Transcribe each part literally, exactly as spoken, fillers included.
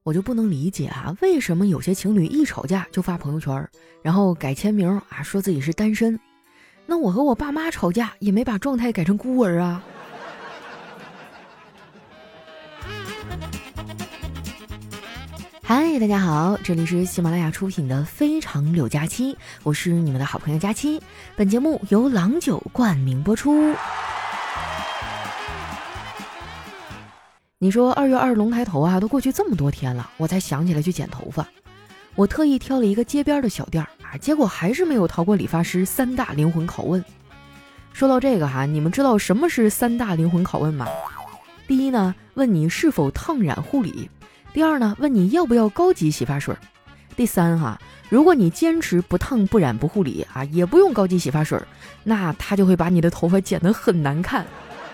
我就不能理解啊，为什么有些情侣一吵架就发朋友圈，然后改签名啊，说自己是单身。那我和我爸妈吵架也没把状态改成孤儿啊。嗨，大家好，这里是喜马拉雅出品的非常柳佳期，我是你们的好朋友佳期。本节目由郎酒冠名播出。你说二月二龙抬头啊，都过去这么多天了，我才想起来去剪头发。我特意挑了一个街边的小店啊，结果还是没有逃过理发师三大灵魂拷问。说到这个哈、啊，你们知道什么是三大灵魂拷问吗？第一呢，问你是否烫染护理；第二呢，问你要不要高级洗发水；第三哈、啊，如果你坚持不烫不染不护理啊，也不用高级洗发水，那他就会把你的头发剪得很难看。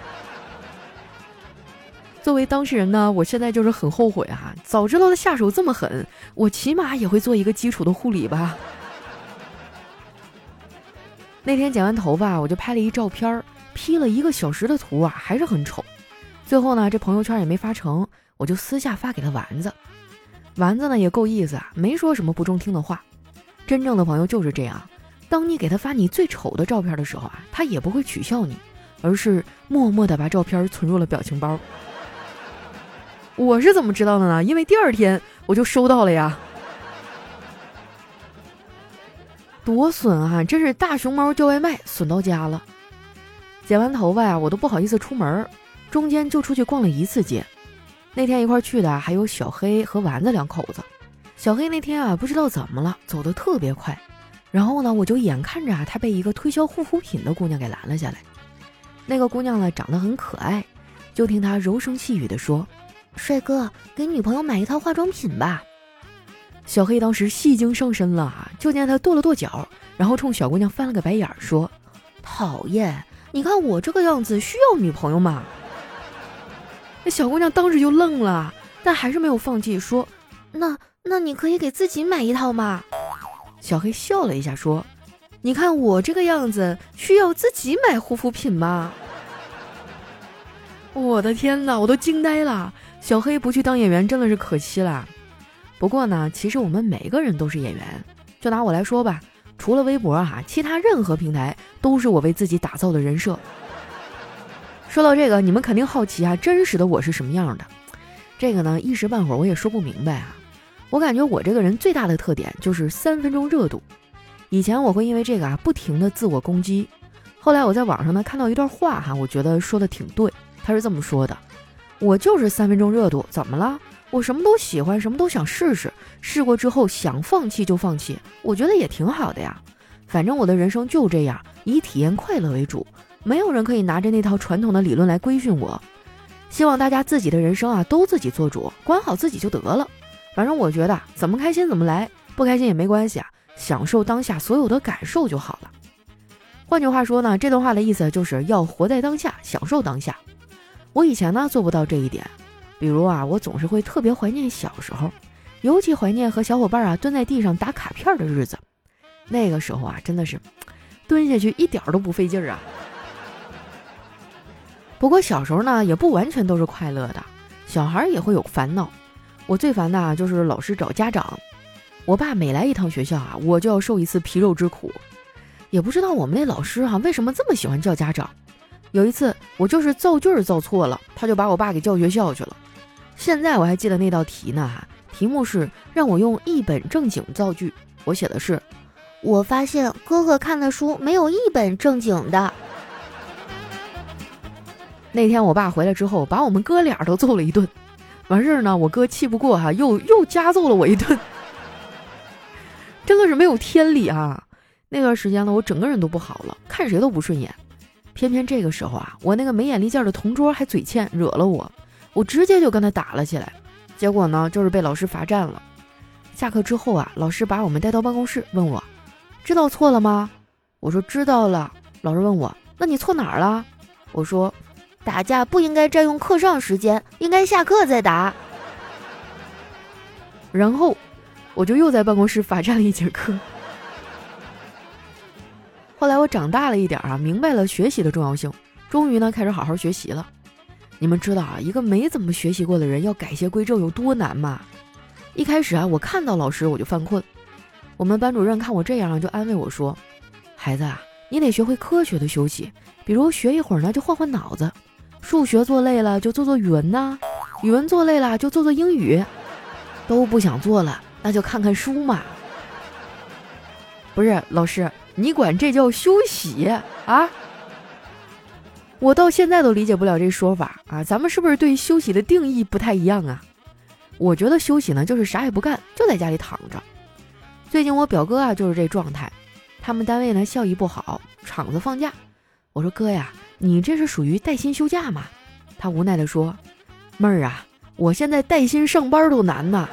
作为当事人呢，我现在就是很后悔啊！早知道他下手这么狠，我起码也会做一个基础的护理吧。那天剪完头发，我就拍了一照片，P 了一个小时的图啊，还是很丑。最后呢，这朋友圈也没发成，我就私下发给了丸子。丸子呢也够意思啊，没说什么不中听的话。真正的朋友就是这样，当你给他发你最丑的照片的时候啊，他也不会取笑你，而是默默地把照片存入了表情包。我是怎么知道的呢？因为第二天我就收到了呀。多损啊，真是大熊猫叫外卖损到家了。剪完头发呀，我都不好意思出门，中间就出去逛了一次街。那天一块去的还有小黑和丸子两口子。小黑那天啊，不知道怎么了，走得特别快，然后呢，我就眼看着啊，他被一个推销护肤品的姑娘给拦了下来。那个姑娘呢，长得很可爱，就听她柔声细语地说：“帅哥，给女朋友买一套化妆品吧。”小黑当时戏精上身了，就见他跺了跺脚，然后冲小姑娘翻了个白眼说：“讨厌，你看我这个样子需要女朋友吗？”那小姑娘当时就愣了，但还是没有放弃，说：“那那你可以给自己买一套吗？”小黑笑了一下说：“你看我这个样子需要自己买护肤品吗？”我的天哪，我都惊呆了！小黑不去当演员真的是可惜了。不过呢，其实我们每个人都是演员。就拿我来说吧，除了微博啊，其他任何平台都是我为自己打造的人设。说到这个，你们肯定好奇啊，真实的我是什么样的？这个呢，一时半会儿我也说不明白啊。我感觉我这个人最大的特点就是三分钟热度。以前我会因为这个啊，不停的自我攻击。后来我在网上呢看到一段话哈、啊，我觉得说的挺对。他是这么说的：我就是三分钟热度，怎么了？我什么都喜欢，什么都想试试，试过之后想放弃就放弃，我觉得也挺好的呀。反正我的人生就这样，以体验快乐为主，没有人可以拿着那套传统的理论来规训我。希望大家自己的人生啊都自己做主，管好自己就得了。反正我觉得怎么开心怎么来，不开心也没关系啊，享受当下所有的感受就好了。换句话说呢，这段话的意思就是要活在当下，享受当下。我以前呢做不到这一点，比如啊，我总是会特别怀念小时候，尤其怀念和小伙伴啊蹲在地上打卡片的日子。那个时候啊，真的是蹲下去一点都不费劲儿啊。不过小时候呢，也不完全都是快乐的，小孩也会有烦恼。我最烦的啊，就是老师找家长。我爸每来一趟学校啊，我就要受一次皮肉之苦。也不知道我们那老师啊，为什么这么喜欢叫家长。有一次我就是造句造错了，他就把我爸给叫学校去了。现在我还记得那道题呢，题目是让我用一本正经造句，我写的是：我发现哥哥看的书没有一本正经的。那天我爸回来之后，把我们哥俩都揍了一顿。完事儿呢，我哥气不过哈、啊，又又加揍了我一顿。真的是没有天理啊！那段时间呢，我整个人都不好了，看谁都不顺眼。偏偏这个时候啊，我那个没眼力劲的同桌还嘴欠，惹了我，我直接就跟他打了起来。结果呢，就是被老师罚站了。下课之后啊，老师把我们带到办公室，问我知道错了吗？我说知道了。老师问我那你错哪儿了？我说打架不应该占用课上时间，应该下课再打。然后我就又在办公室罚站了一节课。后来我长大了一点啊，明白了学习的重要性，终于呢开始好好学习了。你们知道啊，一个没怎么学习过的人要改邪归正有多难吗？ 一开始啊，我看到老师我就犯困。我们班主任看我这样，就安慰我说：“孩子啊，你得学会科学的休息，比如学一会儿呢，就换换脑子。数学做累了就做做语文呐，语文做累了就做做英语，都不想做了，那就看看书嘛。”不是老师，你管这叫休息啊？我到现在都理解不了这说法啊！咱们是不是对休息的定义不太一样啊？我觉得休息呢，就是啥也不干，就在家里躺着。最近我表哥啊，就是这状态。他们单位呢效益不好，厂子放假。我说哥呀，你这是属于带薪休假吗？他无奈地说：“妹儿啊，我现在带薪上班都难呐。”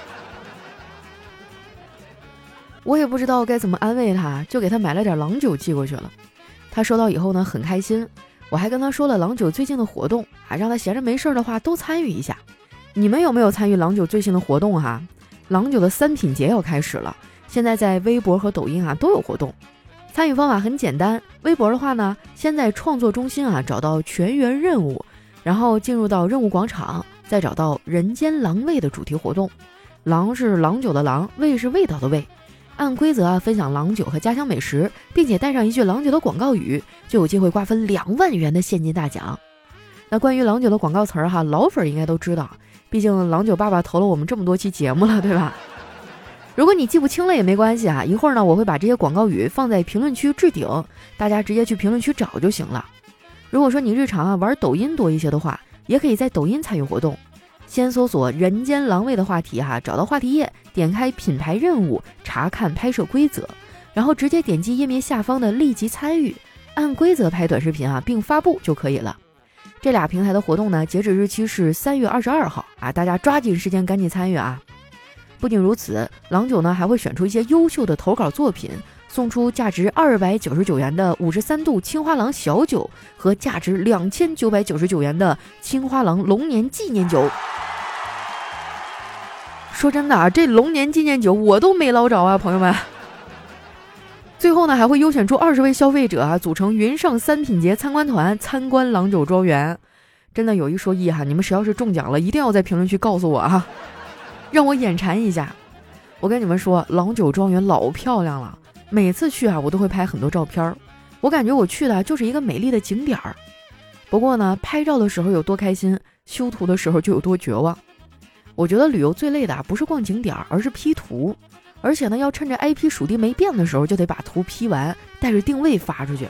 我也不知道该怎么安慰他，就给他买了点郎酒寄过去了。他收到以后呢，很开心。我还跟他说了郎酒最近的活动，还让他闲着没事的话都参与一下。你们有没有参与郎酒最新的活动哈？郎酒的三品节要开始了，现在在微博和抖音啊都有活动。参与方法很简单，微博的话呢，先在创作中心啊找到全员任务，然后进入到任务广场，再找到人间郎味的主题活动。郎是郎酒的郎，味是味道的味。按规则啊分享郎酒和家乡美食，并且带上一句郎酒的广告语，就有机会瓜分两万元的现金大奖。那关于郎酒的广告词儿哈，老粉应该都知道，毕竟郎酒爸爸投了我们这么多期节目了，对吧？如果你记不清了也没关系啊，一会儿呢我会把这些广告语放在评论区置顶，大家直接去评论区找就行了。如果说你日常啊玩抖音多一些的话，也可以在抖音参与活动。先搜索人间郎味的话题哈，找到话题页，点开品牌任务，查看拍摄规则，然后直接点击页面下方的立即参与，按规则拍短视频啊，并发布就可以了。这俩平台的活动呢，截止日期是三月二十二号啊，大家抓紧时间赶紧参与啊！不仅如此，郎酒呢还会选出一些优秀的投稿作品，送出价值二百九十九元的五十三度青花郎小酒和价值两千九百九十九元的青花郎龙年纪念酒。说真的啊，这龙年纪念酒我都没捞着啊，朋友们。最后呢，还会优选出二十位消费者啊，组成云上三品节参观团参观郎酒庄园。真的有一说一哈，你们谁要是中奖了，一定要在评论区告诉我啊，让我眼馋一下。我跟你们说，郎酒庄园老漂亮了，每次去啊，我都会拍很多照片。我感觉我去的就是一个美丽的景点儿。不过呢，拍照的时候有多开心，修图的时候就有多绝望。我觉得旅游最累的啊，不是逛景点，而是 P 图，而且呢，要趁着 I P 属地没变的时候，就得把图 P 完，带着定位发出去。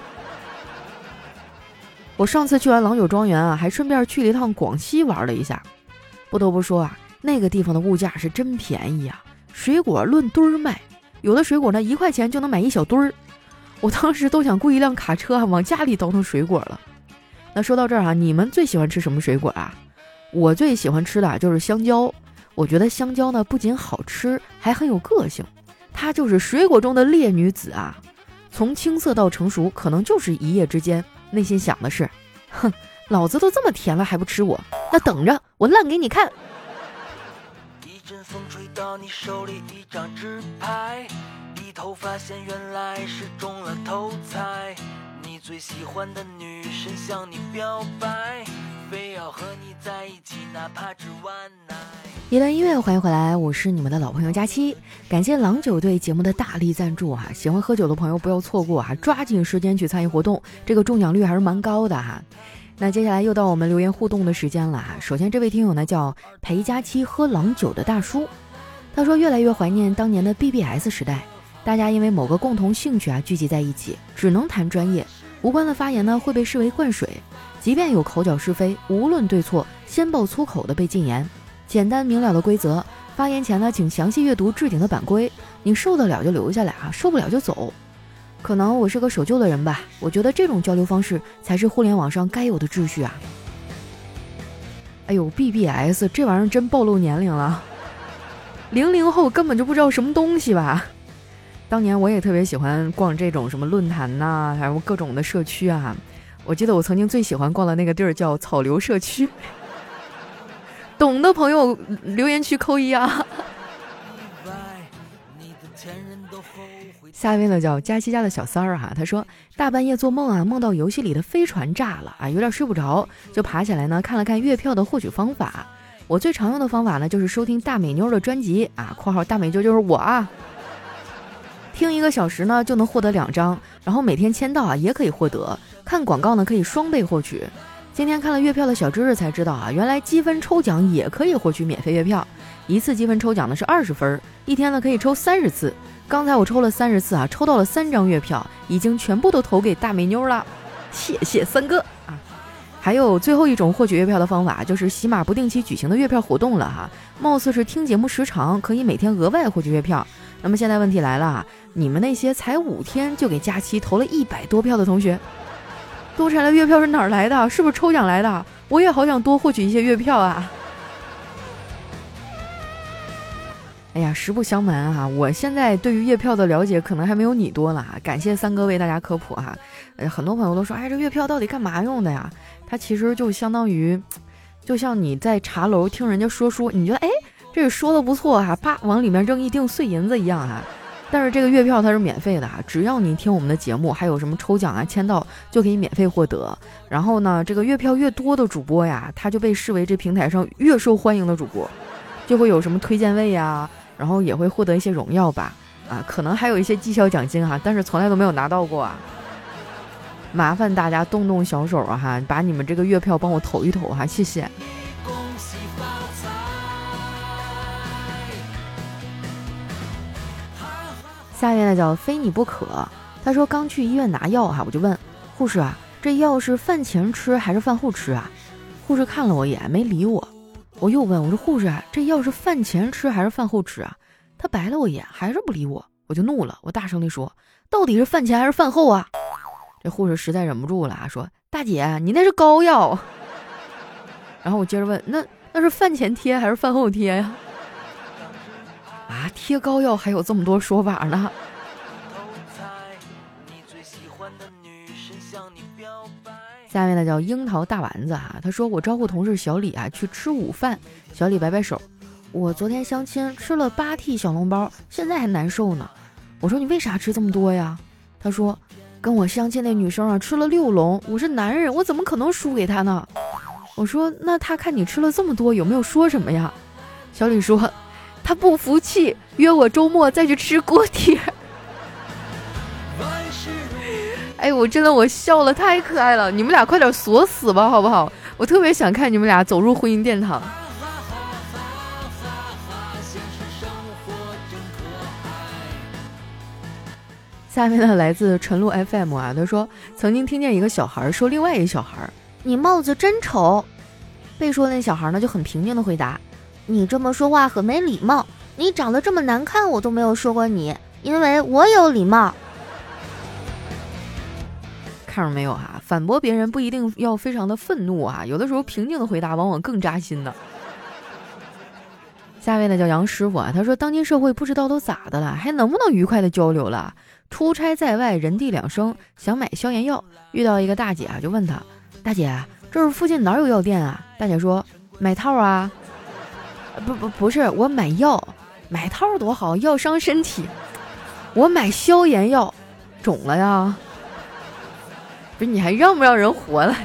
我上次去完郎酒庄园啊，还顺便去了一趟广西玩了一下。不得不说啊，那个地方的物价是真便宜啊，水果论堆儿卖，有的水果呢一块钱就能买一小堆儿。我当时都想雇一辆卡车啊，往家里倒腾水果了。那说到这儿啊，你们最喜欢吃什么水果啊？我最喜欢吃的就是香蕉，我觉得香蕉呢不仅好吃，还很有个性，它就是水果中的烈女子啊！从青涩到成熟，可能就是一夜之间，内心想的是，哼，老子都这么甜了还不吃我，那等着我烂给你看！一阵风吹到你手里一张纸牌，低头发现原来是中了头彩，你最喜欢的女神向你表白，非要和你在一起，哪怕只玩奶。一段音乐，欢迎回来，我是你们的老朋友佳期，感谢郎酒对节目的大力赞助哈、啊，喜欢喝酒的朋友不要错过哈、啊，抓紧时间去参与活动，这个中奖率还是蛮高的哈、啊。那接下来又到我们留言互动的时间了哈、啊。首先这位听友呢叫陪佳期喝郎酒的大叔，他说越来越怀念当年的 B B S 时代，大家因为某个共同兴趣啊聚集在一起，只能谈专业，无关的发言呢会被视为灌水。即便有口角是非，无论对错，先爆粗口的被禁言。简单明了的规则，发言前呢，请详细阅读置顶的版规。你受得了就留下来啊，受不了就走。可能我是个守旧的人吧，我觉得这种交流方式才是互联网上该有的秩序啊。哎呦 ，B B S 这玩意儿真暴露年龄了，零零后根本就不知道什么东西吧。当年我也特别喜欢逛这种什么论坛呐、啊，还有各种的社区啊。我记得我曾经最喜欢逛的那个地儿叫草流社区，懂的朋友留言区扣一啊。下一位呢叫佳期家的小三儿哈，他说大半夜做梦啊，梦到游戏里的飞船炸了啊，有点睡不着，就爬起来呢看了看月票的获取方法， 我最常用的方法呢，就是收听大美妞的专辑啊（括号大美妞就是我啊），听一个小时呢就能获得两张，然后每天签到啊也可以获得，看广告呢可以双倍获取。今天看了月票的小知识才知道啊，原来积分抽奖也可以获取免费月票，一次积分抽奖呢是二十分，一天呢可以抽三十次。刚才我抽了三十次啊，抽到了三张月票，已经全部都投给大美妞了，谢谢三哥啊！还有最后一种获取月票的方法，就是喜马不定期举行的月票活动了哈，貌似是听节目时长可以每天额外获取月票。那么现在问题来了啊，你们那些才五天就给佳期投了一百多票的同学，多出来的月票是哪儿来的？是不是抽奖来的？我也好想多获取一些月票啊！哎呀，实不相瞒啊，我现在对于月票的了解可能还没有你多呢。感谢三哥为大家科普哈。呃，很多朋友都说，哎，这月票到底干嘛用的呀？它其实就相当于，就像你在茶楼听人家说书，你觉得哎，这个说的不错哈，啪往里面扔一锭碎银子一样哈。但是这个月票它是免费的哈，只要你听我们的节目，还有什么抽奖啊、签到就可以免费获得。然后呢，这个月票越多的主播呀，他就被视为这平台上越受欢迎的主播，就会有什么推荐位呀，然后也会获得一些荣耀吧，啊，可能还有一些绩效奖金哈，但是从来都没有拿到过啊。麻烦大家动动小手啊哈，把你们这个月票帮我投一投哈，谢谢。下面呢叫非你不可，他说刚去医院拿药哈，我就问护士啊，这药是饭前吃还是饭后吃啊？护士看了我一眼没理我，我又问我说护士啊，这药是饭前吃还是饭后吃啊？他白了我一眼还是不理我，我就怒了，我大声地说到底是饭前还是饭后啊？这护士实在忍不住了，说大姐你那是膏药。然后我接着问那那是饭前贴还是饭后贴呀？啊，贴膏药还有这么多说法呢。下面呢叫樱桃大丸子啊，他说我招呼同事小李啊去吃午饭，小李摆摆手，我昨天相亲吃了八屉小笼包，现在还难受呢。我说你为啥吃这么多呀？他说跟我相亲那女生啊吃了六笼，我是男人，我怎么可能输给她呢？我说那他看你吃了这么多有没有说什么呀？小李说他不服气，约我周末再去吃锅贴。哎，我真的我笑了，太可爱了！你们俩快点锁死吧，好不好？我特别想看你们俩走入婚姻殿堂。下面呢来自晨露 F M 啊，他说曾经听见一个小孩说另外一个小孩，你帽子真丑。被说那小孩呢就很平静的回答，你这么说话很没礼貌，你长得这么难看我都没有说过你，因为我有礼貌。看着没有哈、啊，反驳别人不一定要非常的愤怒啊，有的时候平静的回答往往更扎心的。下位呢叫杨师傅啊，他说当今社会不知道都咋的了，还能不能愉快的交流了？出差在外人地两生，想买消炎药，遇到一个大姐啊，就问他，大姐这是附近哪有药店啊？大姐说买套啊。不不不是，我买药，买套多好，药伤身体。我买消炎药，肿了呀。不是你还让不让人活了？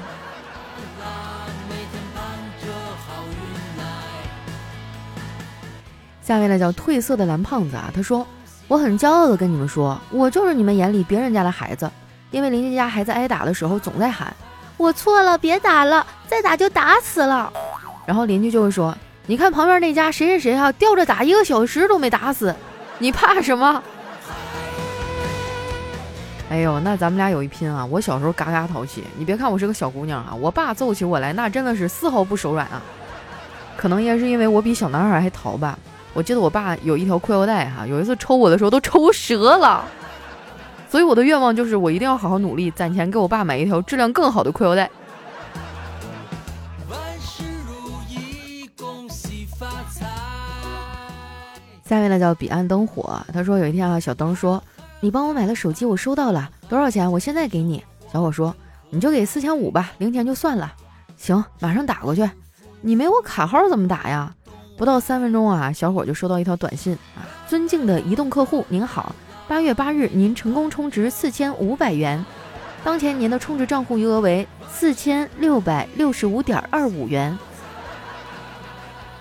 下面呢叫褪色的蓝胖子啊，他说我很骄傲的跟你们说，我就是你们眼里别人家的孩子，因为邻居家孩子挨打的时候总在喊我错了别打了，再打就打死了，然后邻居就会说你看旁边那家谁谁谁啊，吊着打一个小时都没打死，你怕什么？哎呦，那咱们俩有一拼啊！我小时候嘎嘎淘气，你别看我是个小姑娘啊，我爸揍起我来那真的是丝毫不手软啊。可能也是因为我比小男孩还淘吧。我记得我爸有一条裤腰带哈、啊，有一次抽我的时候都抽折了，所以我的愿望就是我一定要好好努力，攒钱给我爸买一条质量更好的裤腰带。下面呢叫彼岸灯火，他说有一天啊，小灯说你帮我买了手机，我收到了，多少钱？我现在给你。小伙说你就给四千五吧，零钱就算了。行，马上打过去。你没我卡号怎么打呀？不到三分钟啊，小伙就收到一条短信啊，尊敬的移动客户您好，八月八日您成功充值四千五百元，当前您的充值账户余额为四千六百六十五点二五元。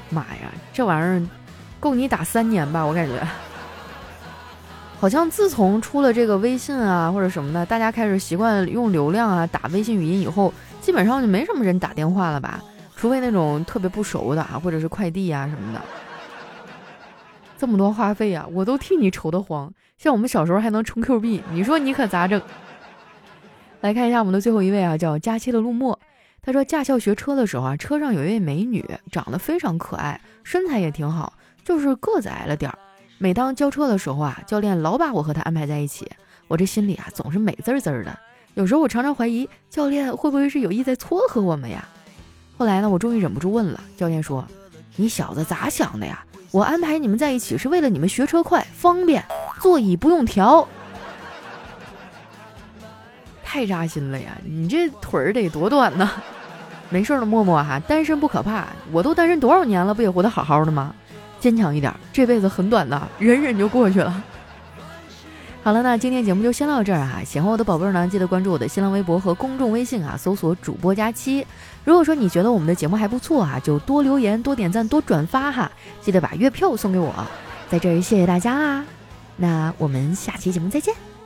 妈呀，这玩意儿够你打三年吧，我感觉。好像自从出了这个微信啊或者什么的，大家开始习惯用流量啊打微信语音以后，基本上就没什么人打电话了吧，除非那种特别不熟的啊，或者是快递啊什么的。这么多话费啊，我都替你愁得慌。像我们小时候还能充 Q 币，你说你可咋整？来看一下我们的最后一位啊，叫佳期的陆墨。他说驾校学车的时候啊，车上有一位美女，长得非常可爱，身材也挺好，就是个子矮了点儿。每当交车的时候啊，教练老把我和他安排在一起，我这心里啊总是美滋滋的。有时候我常常怀疑教练会不会是有意在撮合我们呀。后来呢，我终于忍不住问了，教练说：“你小子咋想的呀？我安排你们在一起是为了你们学车快方便，座椅不用调。”太扎心了呀！你这腿儿得多短呢？没事的，默默哈，单身不可怕，我都单身多少年了，不也活得好好的吗？坚强一点，这辈子很短的，忍忍就过去了。好了，那今天节目就先到这儿啊！喜欢我的宝贝儿呢，记得关注我的新浪微博和公众微信啊，搜索主播佳期。如果说你觉得我们的节目还不错啊，就多留言、多点赞、多转发哈！记得把月票送给我，在这儿谢谢大家啦！那我们下期节目再见。